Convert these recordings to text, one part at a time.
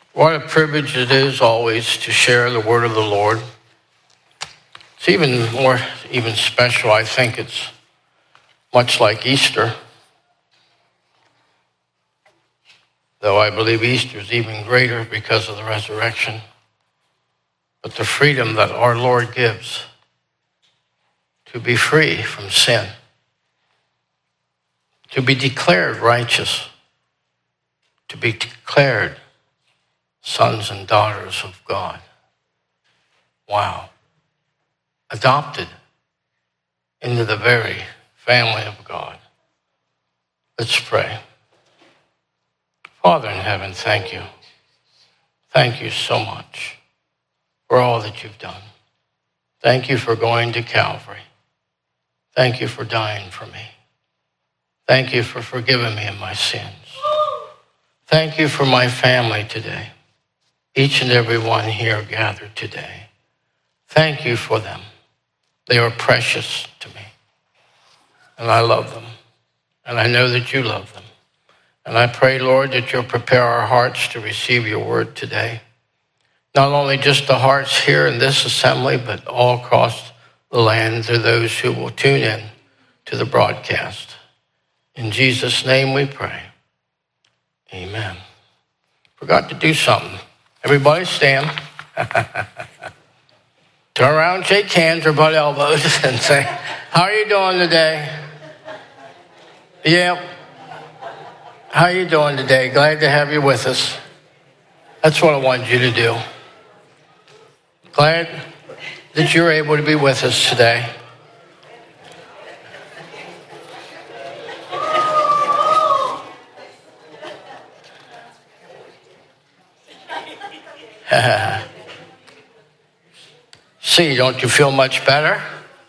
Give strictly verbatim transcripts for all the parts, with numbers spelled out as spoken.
What a privilege it is always to share the word of the Lord. It's even more, even special. I think it's much like Easter, though I believe Easter is even greater because of the resurrection. But the freedom that our Lord gives to be free from sin, to be declared righteous, to be declared sons and daughters of God. Wow. Adopted into the very family of God. Let's pray. Father in heaven, thank you. Thank you so much for all that you've done. Thank you for going to Calvary. Thank you for dying for me. Thank you for forgiving me of my sins. Thank you for my family today. Each and every one here gathered today. Thank you for them. They are precious to me. And I love them. And I know that you love them. And I pray, Lord, that you'll prepare our hearts to receive your word today. Not only just the hearts here in this assembly, but all across the land to those who will tune in to the broadcast. In Jesus' name we pray. Amen. Forgot to do something. Everybody stand. Turn around, shake hands or butt elbows and say, how are you doing today? Yeah. How are you doing today? Glad to have you with us. That's what I wanted you to do. Glad that you're able to be with us today. See, don't you feel much better?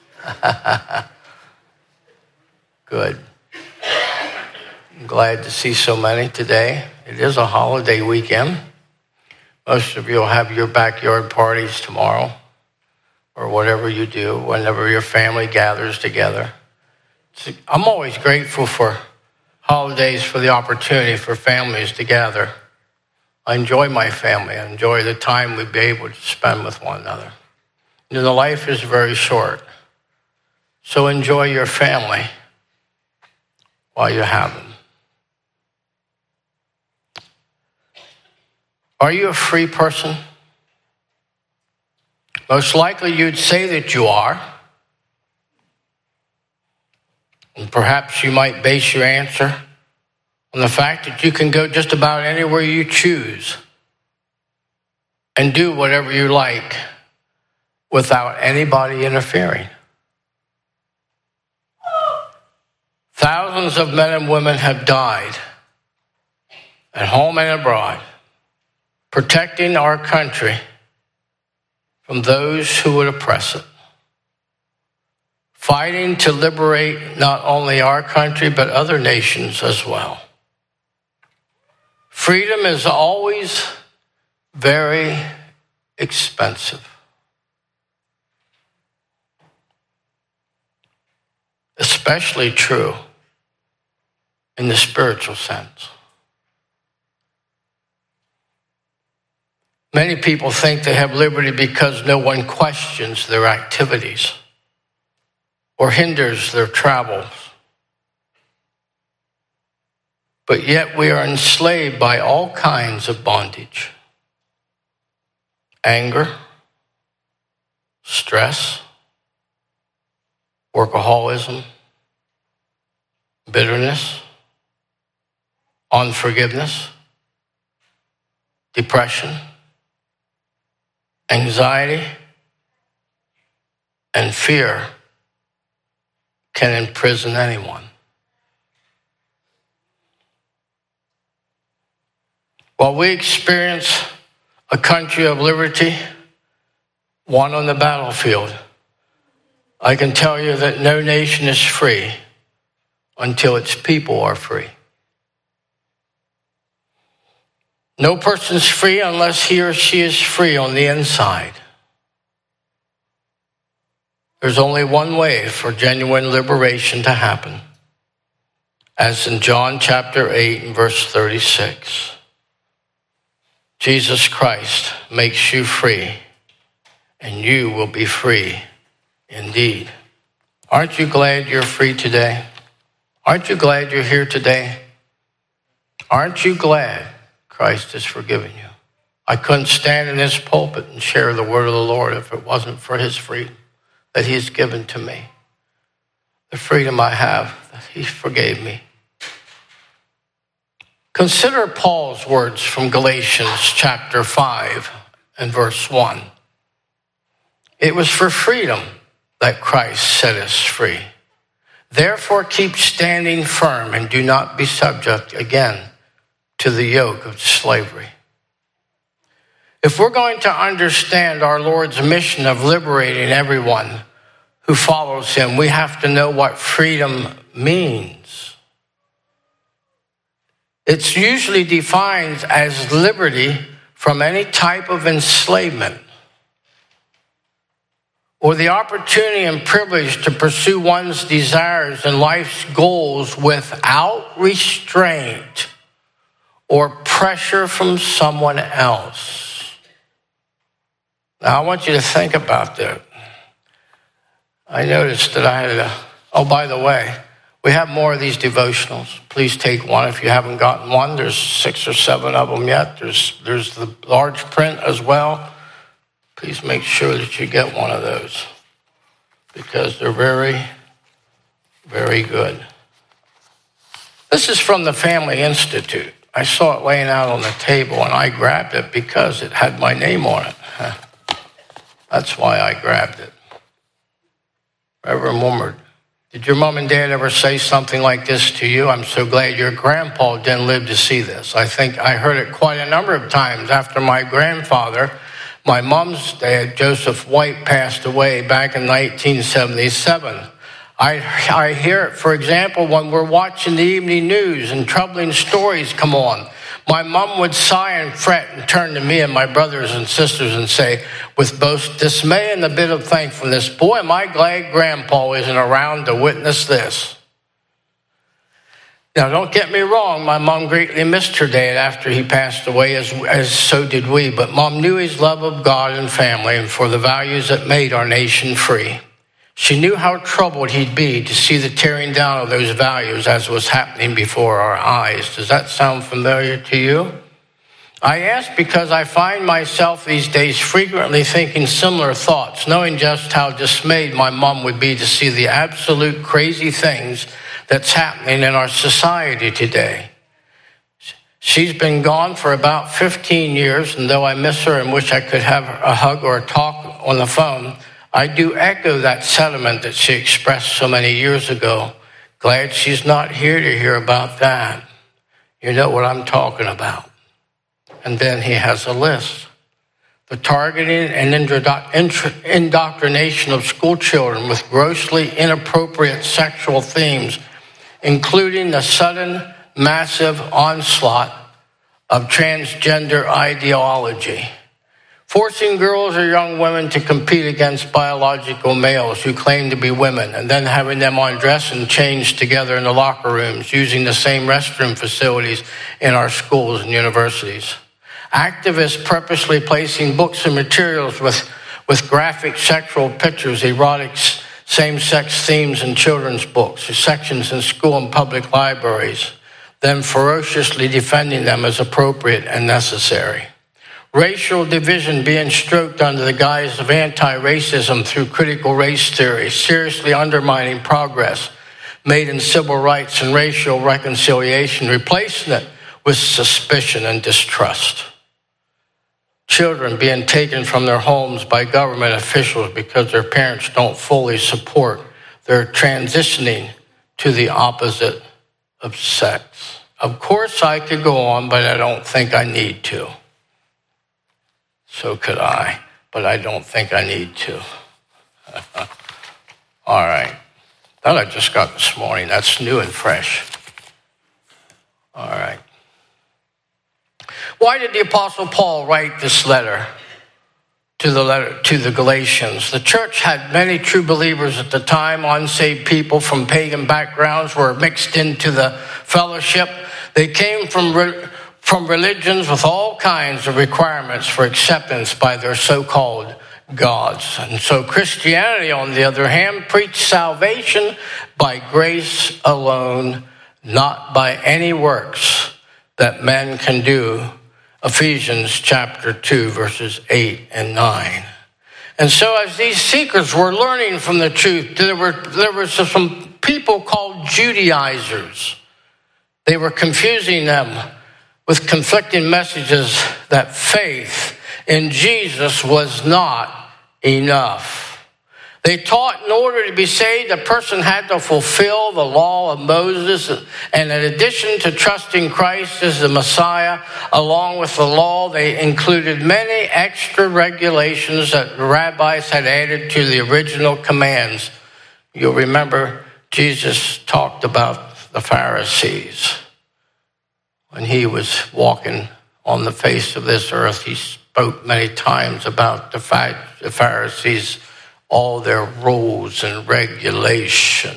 Good. I'm glad to see so many today. It is a holiday weekend. Most of you will have your backyard parties tomorrow or whatever you do, whenever your family gathers together. I'm always grateful for holidays, for the opportunity for families to gather. I enjoy my family. I enjoy the time we'd be able to spend with one another. You know, the life is very short. So enjoy your family while you have them. Are you a free person? Most likely you'd say that you are. And perhaps you might base your answer on the fact that you can go just about anywhere you choose and do whatever you like without anybody interfering. Thousands of men and women have died at home and abroad, protecting our country from those who would oppress it, fighting to liberate not only our country but other nations as well. Freedom is always very expensive. Especially true in the spiritual sense. Many people think they have liberty because no one questions their activities or hinders their travels. But yet we are enslaved by all kinds of bondage. Anger, stress, workaholism, bitterness, unforgiveness, depression, anxiety, and fear can imprison anyone. While we experience a country of liberty, one on the battlefield, I can tell you that no nation is free until its people are free. No person's free unless he or she is free on the inside. There's only one way for genuine liberation to happen, as in John chapter eight and verse thirty-six. Jesus Christ makes you free, and you will be free indeed. Aren't you glad you're free today? Aren't you glad you're here today? Aren't you glad Christ has forgiven you? I couldn't stand in this pulpit and share the word of the Lord if it wasn't for his freedom that he's given to me. The freedom I have that he forgave me. Consider Paul's words from Galatians chapter five and verse one. It was for freedom that Christ set us free. Therefore, keep standing firm and do not be subject again to the yoke of slavery. If we're going to understand our Lord's mission of liberating everyone who follows him, we have to know what freedom means. It's usually defined as liberty from any type of enslavement, or the opportunity and privilege to pursue one's desires and life's goals without restraint or pressure from someone else. Now, I want you to think about that. I noticed that I had a, oh, by the way, we have more of these devotionals. Please take one if you haven't gotten one. There's six or seven of them yet. There's, there's the large print as well. Please make sure that you get one of those because they're very, very good. This is from the Family Institute. I saw it laying out on the table, and I grabbed it because it had my name on it. That's why I grabbed it. Reverend Woomard, did your mom and dad ever say something like this to you? I'm so glad your grandpa didn't live to see this. I think I heard it quite a number of times after my grandfather. My mom's dad, Joseph White, passed away back in nineteen seventy-seven. I, I hear it, for example, when we're watching the evening news and troubling stories come on. My mom would sigh and fret and turn to me and my brothers and sisters and say, with both dismay and a bit of thankfulness, boy, am I glad Grandpa isn't around to witness this. Now, don't get me wrong. My mom greatly missed her dad after he passed away, as, as so did we. But Mom knew his love of God and family and for the values that made our nation free. She knew how troubled he'd be to see the tearing down of those values as was happening before our eyes. Does that sound familiar to you? I ask because I find myself these days frequently thinking similar thoughts, knowing just how dismayed my mom would be to see the absolute crazy things that's happening in our society today. She's been gone for about fifteen years, and though I miss her and wish I could have a hug or a talk on the phone, I do echo that sentiment that she expressed so many years ago. Glad she's not here to hear about that. You know what I'm talking about. And then he has a list. The targeting and indoctrination of school children with grossly inappropriate sexual themes, including the sudden, massive onslaught of transgender ideology, forcing girls or young women to compete against biological males who claim to be women, and then having them undress and change together in the locker rooms, using the same restroom facilities in our schools and universities. Activists purposely placing books and materials with, with graphic sexual pictures, erotic same-sex themes in children's books, sections in school and public libraries, then ferociously defending them as appropriate and necessary. Racial division being stroked under the guise of anti-racism through critical race theory, seriously undermining progress made in civil rights and racial reconciliation, replacing it with suspicion and distrust. Children being taken from their homes by government officials because their parents don't fully support their transitioning to the opposite of sex. Of course, I could go on, but I don't think I need to. So could I, but I don't think I need to. All right. That I just got this morning. That's new and fresh. All right. Why did the Apostle Paul write this letter to the letter to the Galatians? The church had many true believers at the time. Unsaved people from pagan backgrounds were mixed into the fellowship. They came from re- from religions with all kinds of requirements for acceptance by their so-called gods. And so Christianity, on the other hand, preached salvation by grace alone, not by any works that men can do. Ephesians chapter two, verses eight and nine. And so as these seekers were learning from the truth, there were, there were some people called Judaizers. They were confusing them with conflicting messages that faith in Jesus was not enough. They taught in order to be saved, a person had to fulfill the law of Moses. And in addition to trusting Christ as the Messiah, along with the law, they included many extra regulations that the rabbis had added to the original commands. You'll remember Jesus talked about the Pharisees. When he was walking on the face of this earth, he spoke many times about the Pharisees, all their rules and regulations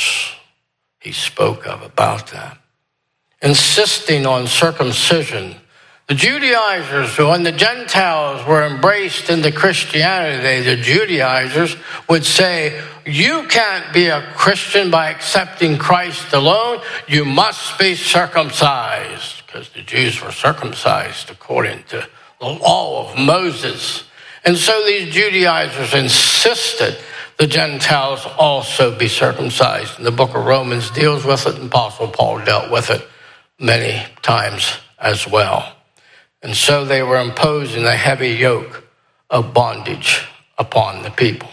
he spoke of about that. Insisting on circumcision. The Judaizers, when the Gentiles were embraced into Christianity, the Judaizers would say, you can't be a Christian by accepting Christ alone. You must be circumcised, because the Jews were circumcised according to the law of Moses. And so these Judaizers insisted the Gentiles also be circumcised. And the book of Romans deals with it, and Apostle Paul dealt with it many times as well. And so they were imposing a heavy yoke of bondage upon the people.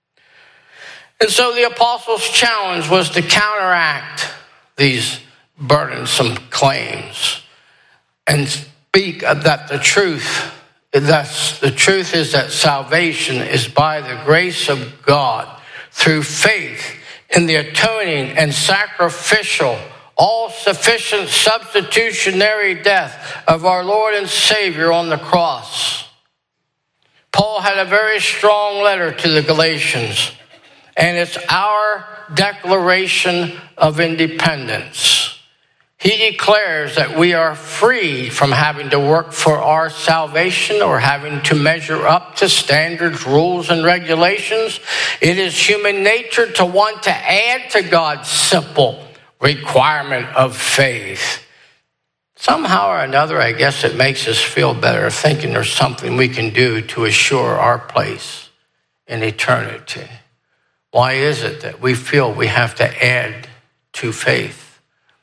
And so the apostles' challenge was to counteract these burdensome claims and speak that the truth, that's, the truth is that salvation is by the grace of God through faith in the atoning and sacrificial, all-sufficient substitutionary death of our Lord and Savior on the cross. Paul had a very strong letter to the Galatians, and it's our declaration of independence. He declares that we are free from having to work for our salvation or having to measure up to standards, rules, and regulations. It is human nature to want to add to God's simple requirement of faith. Somehow or another, I guess it makes us feel better thinking there's something we can do to assure our place in eternity. Why is it that we feel we have to add to faith?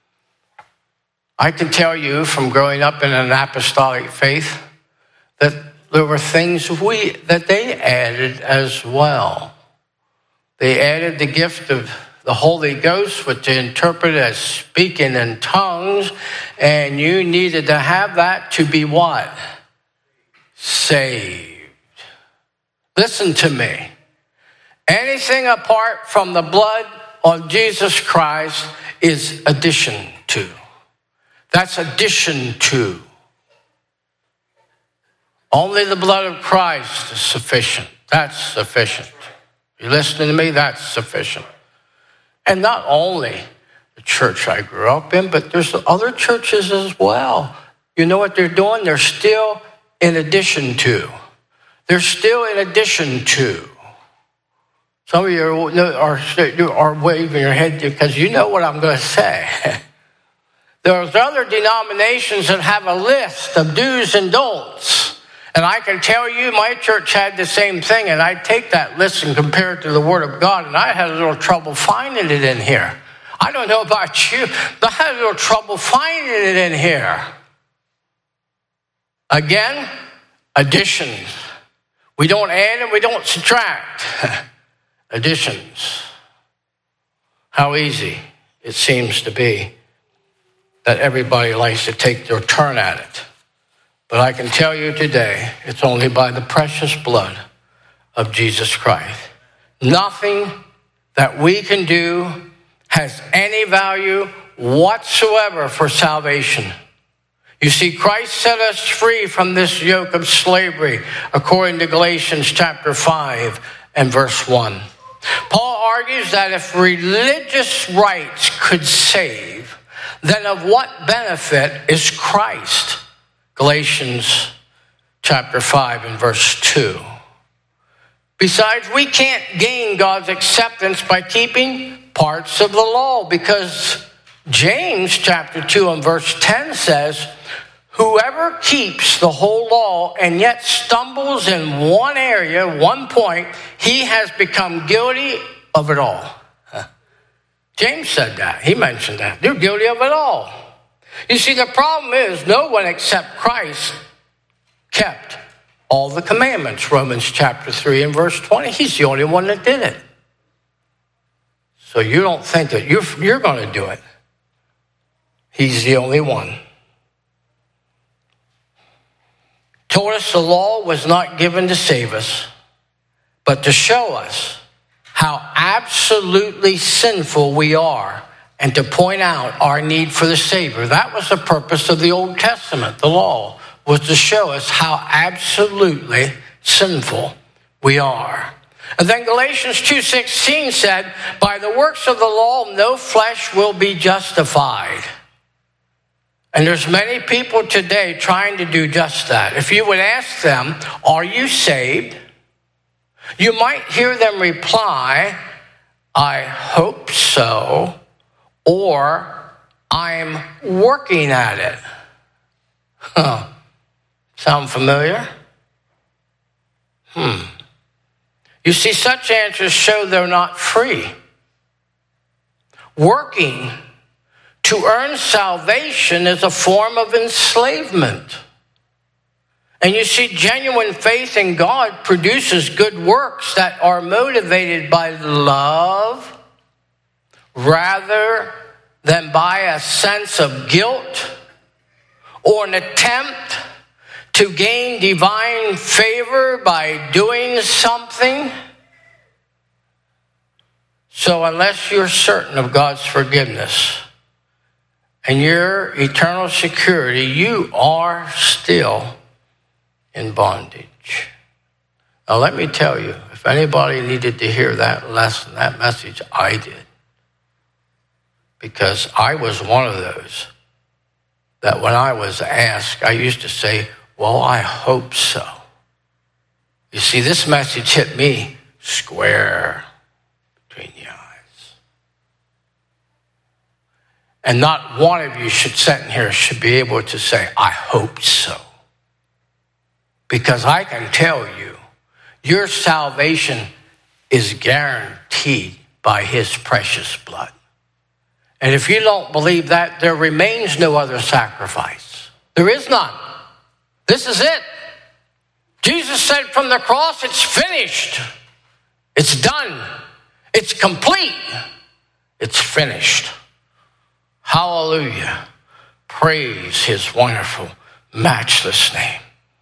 I can tell you from growing up in an apostolic faith that there were things we that they added as well. They added the gift of the Holy Ghost, which they interpret as speaking in tongues, and you needed to have that to be what? Saved. Listen to me. Anything apart from the blood of Jesus Christ is addition to. That's addition to. Only the blood of Christ is sufficient. That's sufficient. You listening to me? That's sufficient. And not only the church I grew up in, but there's other churches as well. You know what they're doing? They're still in addition to. They're still in addition to. Some of you are, are waving your head because you know what I'm going to say. There's other denominations that have a list of do's and don'ts. And I can tell you, my church had the same thing, and I take that list and compare it to the Word of God, and I had a little trouble finding it in here. I don't know about you, but I had a little trouble finding it in here. Again, additions. We don't add and we don't subtract. Additions. How easy it seems to be that everybody likes to take their turn at it. But I can tell you today, it's only by the precious blood of Jesus Christ. Nothing that we can do has any value whatsoever for salvation. You see, Christ set us free from this yoke of slavery, according to Galatians chapter five and verse one. Paul argues that if religious rites could save, then of what benefit is Christ? Galatians chapter five and verse two. Besides, we can't gain God's acceptance by keeping parts of the law, because James chapter two and verse ten says, whoever keeps the whole law and yet stumbles in one area, one point, he has become guilty of it all. James said that. He mentioned that. They're guilty of it all. You see, the problem is no one except Christ kept all the commandments. Romans chapter three and verse twenty. He's the only one that did it. So you don't think that you're, you're going to do it. He's the only one. Told us the law was not given to save us, but to show us how absolutely sinful we are and to point out our need for the Savior. That was the purpose of the Old Testament. The law was to show us how absolutely sinful we are. And then Galatians two sixteen said, by the works of the law, no flesh will be justified. And there's many people today trying to do just that. If you would ask them, are you saved? You might hear them reply, I hope so, or I'm working at it. Huh. Sound familiar? Hmm. You see, such answers show they're not free. Working to earn salvation is a form of enslavement. And you see, genuine faith in God produces good works that are motivated by love rather than by a sense of guilt or an attempt to gain divine favor by doing something. So unless you're certain of God's forgiveness and your eternal security, you are still in bondage. Now let me tell you, if anybody needed to hear that lesson, that message, I did. Because I was one of those that when I was asked, I used to say, well, I hope so. You see, this message hit me square between the eyes. And not one of you should sit in here should be able to say, I hope so. Because I can tell you, your salvation is guaranteed by his precious blood. And if you don't believe that, there remains no other sacrifice. There is none. This is it. Jesus said from the cross, it's finished. It's done. It's complete. It's finished. Hallelujah. Praise his wonderful, matchless name.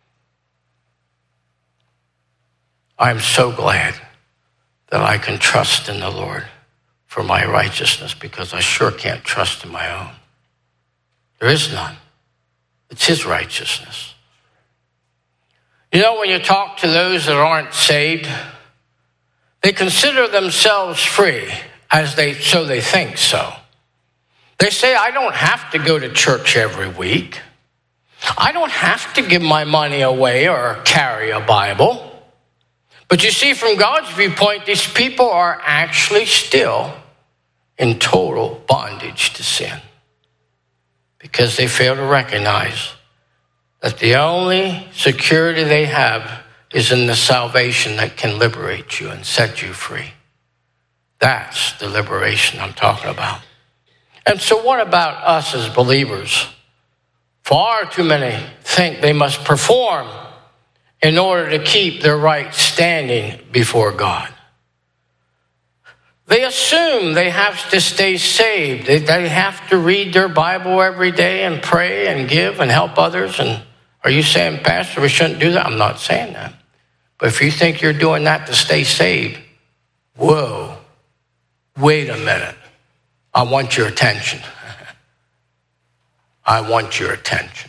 I'm so glad that I can trust in the Lord for my righteousness, because I sure can't trust in my own. There is none. It's his righteousness. You know, when you talk to those that aren't saved, they consider themselves free, as they so they think so. They say, I don't have to go to church every week. I don't have to give my money away or carry a Bible. But you see, from God's viewpoint, these people are actually still in total bondage to sin, because they fail to recognize that the only security they have is in the salvation that can liberate you and set you free. That's the liberation I'm talking about. And so what about us as believers? Far too many think they must perform in order to keep their right standing before God. They assume they have to stay saved. They, they have to read their Bible every day and pray and give and help others. And are you saying, Pastor, we shouldn't do that? I'm not saying that. But if you think you're doing that to stay saved, whoa, wait a minute. I want your attention. I want your attention.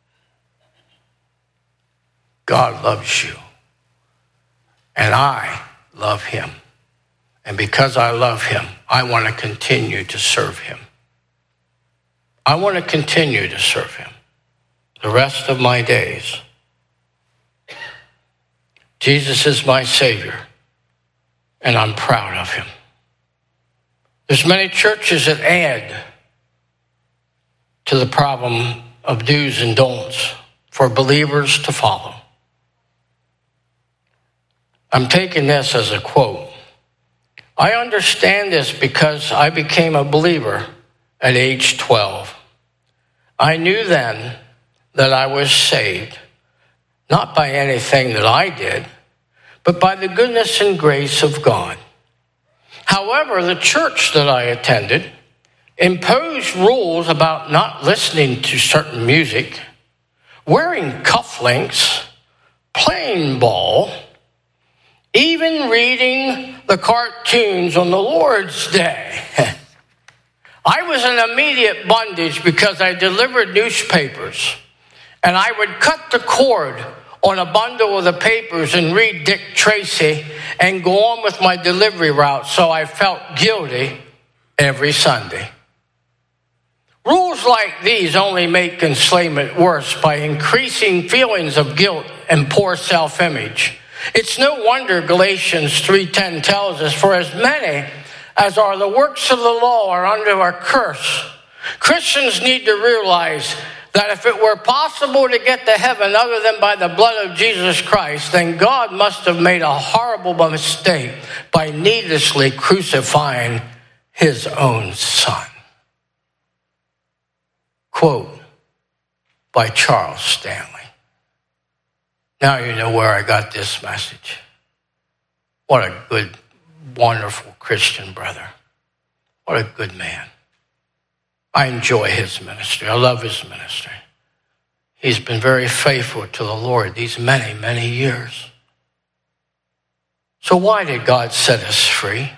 God loves you. And I love him. And because I love him, I want to continue to serve him. I want to continue to serve him the rest of my days. Jesus is my Savior, and I'm proud of him. There's many churches that add to the problem of do's and don'ts for believers to follow. I'm taking this as a quote. I understand this because I became a believer at age twelve. I knew then that I was saved, not by anything that I did, but by the goodness and grace of God. However, the church that I attended imposed rules about not listening to certain music, wearing cufflinks, playing ball, even reading the cartoons on the Lord's Day. I was in immediate bondage because I delivered newspapers, and I would cut the cord on a bundle of the papers and read Dick Tracy and go on with my delivery route, so I felt guilty every Sunday. Rules like these only make enslavement worse by increasing feelings of guilt and poor self-image. It's no wonder Galatians three ten tells us, for as many as are the works of the law are under our curse. Christians need to realize that if it were possible to get to heaven other than by the blood of Jesus Christ, then God must have made a horrible mistake by needlessly crucifying his own son. Quote by Charles Stanley. Now you know where I got this message. What a good, wonderful Christian brother. What a good man. I enjoy his ministry. I love his ministry. He's been very faithful to the Lord these many, many years. So why did God set us free?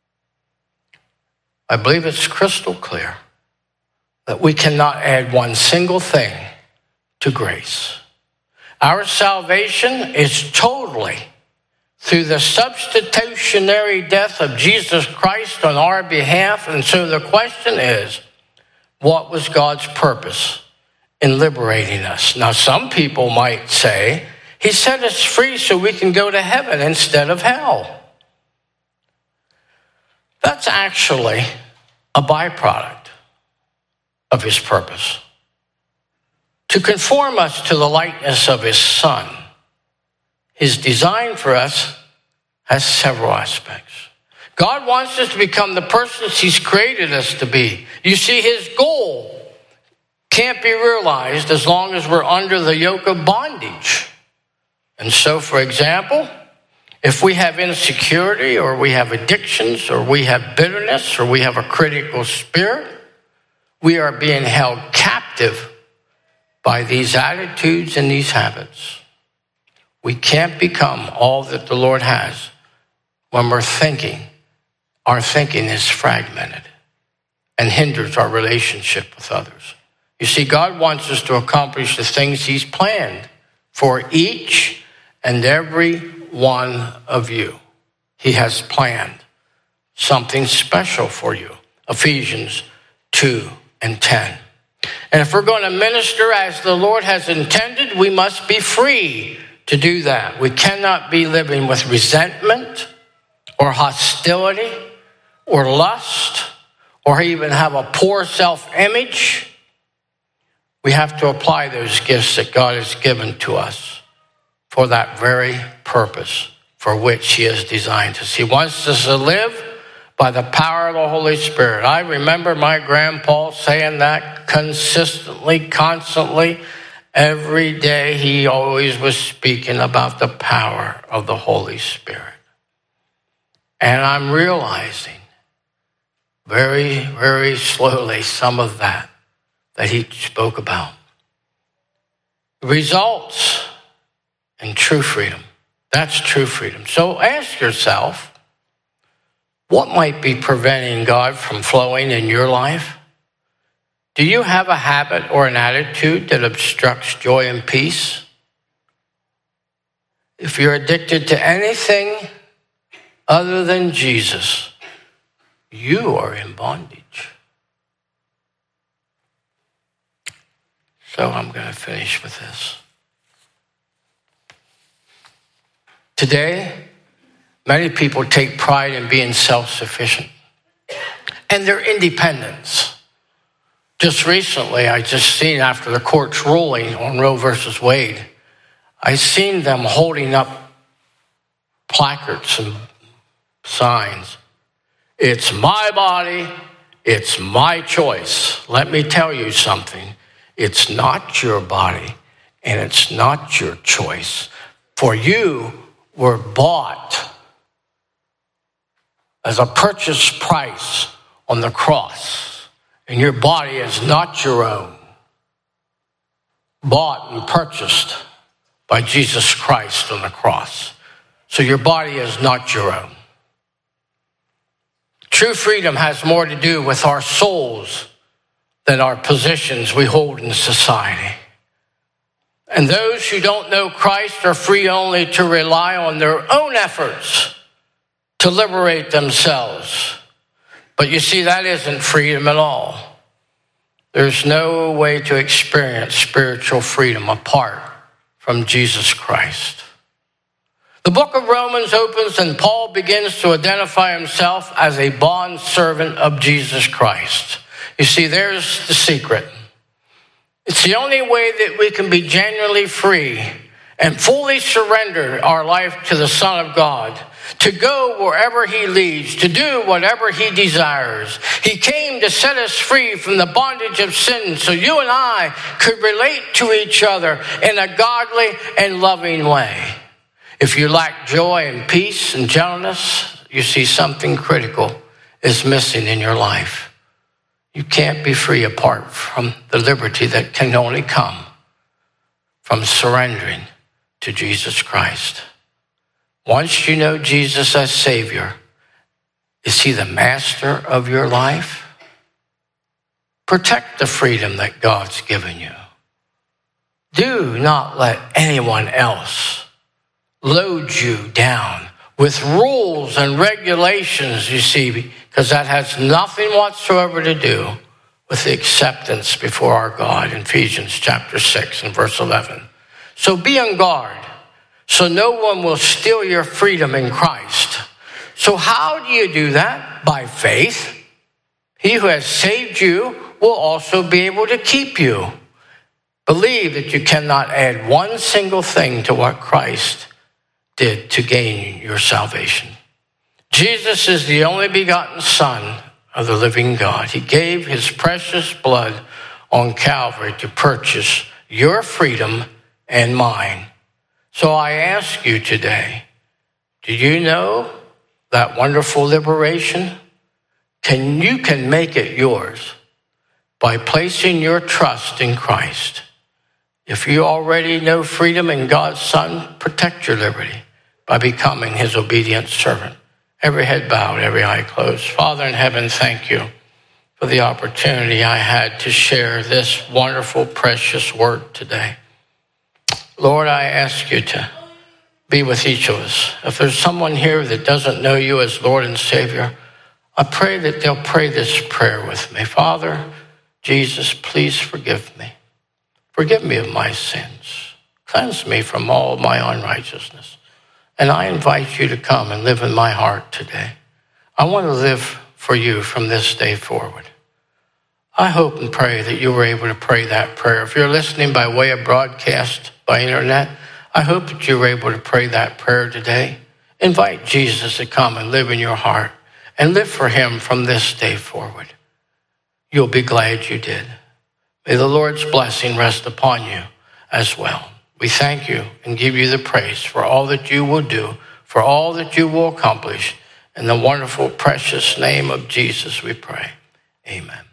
I believe it's crystal clear that we cannot add one single thing to grace. Our salvation is totally through the substitutionary death of Jesus Christ on our behalf. And so the question is, what was God's purpose in liberating us? Now, some people might say, he set us free so we can go to heaven instead of hell. That's actually a byproduct of his purpose, to conform us to the likeness of his Son. His design for us has several aspects. God wants us to become the persons he's created us to be. You see, his goal can't be realized as long as we're under the yoke of bondage. And so, for example, if we have insecurity or we have addictions or we have bitterness or we have a critical spirit, we are being held captive by these attitudes and these habits. We can't become all that the Lord has when we're thinking. Our thinking is fragmented and hinders our relationship with others. You see, God wants us to accomplish the things he's planned for each and every one of you. He has planned something special for you. Ephesians two and ten. And if we're going to minister as the Lord has intended, we must be free to do that. We cannot be living with resentment or hostility or lust or even have a poor self-image. We have to apply those gifts that God has given to us for that very purpose for which he has designed us. He wants us to live by the power of the Holy Spirit. I remember my grandpa saying that consistently, constantly. Every day he always was speaking about the power of the Holy Spirit. And I'm realizing very, very slowly some of that that he spoke about. Results in true freedom. That's true freedom. So ask yourself, what might be preventing God from flowing in your life? Do you have a habit or an attitude that obstructs joy and peace? If you're addicted to anything other than Jesus, you are in bondage. So I'm going to finish with this. Today, many people take pride in being self-sufficient and their independence. Just recently, I just seen after the court's ruling on Roe versus Wade, I seen them holding up placards and signs. It's my body, it's my choice. Let me tell you something. It's not your body and it's not your choice. For you were bought as a purchase price on the cross, and your body is not your own. Bought and purchased by Jesus Christ on the cross. So your body is not your own. True freedom has more to do with our souls than our positions we hold in society. And those who don't know Christ are free only to rely on their own efforts to liberate themselves. But you see, that isn't freedom at all. There's no way to experience spiritual freedom apart from Jesus Christ. The book of Romans opens and Paul begins to identify himself as a bondservant of Jesus Christ. You see, there's the secret. It's the only way that we can be genuinely free and fully surrender our life to the Son of God, to go wherever he leads, to do whatever he desires. He came to set us free from the bondage of sin so you and I could relate to each other in a godly and loving way. If you lack joy and peace and gentleness, you see something critical is missing in your life. You can't be free apart from the liberty that can only come from surrendering to Jesus Christ. Once you know Jesus as Savior, is he the master of your life? Protect the freedom that God's given you. Do not let anyone else load you down with rules and regulations, you see, because that has nothing whatsoever to do with the acceptance before our God in Ephesians chapter six and verse eleven. So be on guard, so no one will steal your freedom in Christ. So how do you do that? By faith. He who has saved you will also be able to keep you. Believe that you cannot add one single thing to what Christ did to gain your salvation. Jesus is the only begotten Son of the living God. He gave his precious blood on Calvary to purchase your freedom and mine. So I ask you today, do you know that wonderful liberation? Can you can make it yours by placing your trust in Christ. If you already know freedom in God's Son, protect your liberty by becoming his obedient servant. Every head bowed, every eye closed. Father in heaven, thank you for the opportunity I had to share this wonderful, precious word today. Lord, I ask you to be with each of us. If there's someone here that doesn't know you as Lord and Savior, I pray that they'll pray this prayer with me. Father, Jesus, please forgive me. Forgive me of my sins. Cleanse me from all my unrighteousness. And I invite you to come and live in my heart today. I want to live for you from this day forward. I hope and pray that you were able to pray that prayer. If you're listening by way of broadcast, by internet, I hope that you were able to pray that prayer today. Invite Jesus to come and live in your heart and live for him from this day forward. You'll be glad you did. May the Lord's blessing rest upon you as well. We thank you and give you the praise for all that you will do, for all that you will accomplish. In the wonderful, precious name of Jesus, we pray. Amen.